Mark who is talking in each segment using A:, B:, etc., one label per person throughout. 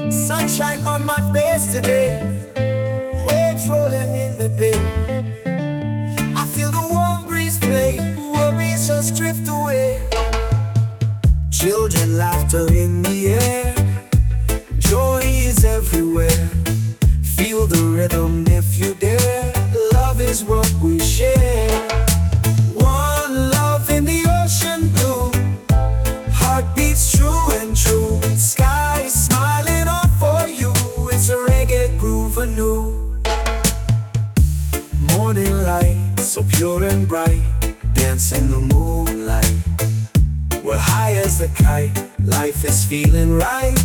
A: Sunshine on my face today, waves rolling in the bay. I feel the warm breeze play, worries just drift away. Children laughter in the air, joy is everywhere. Feel the rhythm if you dare, love is what we share. One love in the ocean blue, heartbeats true and true. Sky is smiling on for you, it's a reggae groove anew. Morning light, so pure and bright, dance in the moonlight. We're high as a kite, life is feeling right.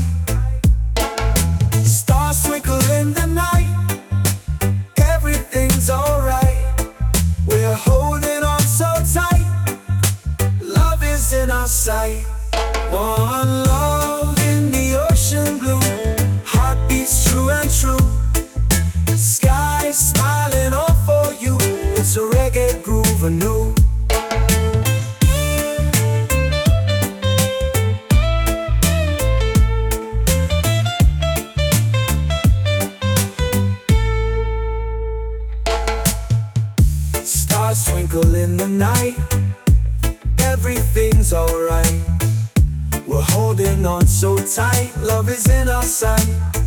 A: Stars twinkle in the night, everything's alright. We're holding on so tight, love is in our sight. One love in the ocean blue, heartbeats true and true. Sky is smiling all for you, it's a reggae groove anew. Stars twinkle in the night, everything's alright. We're holding on so tight, love is in our sight.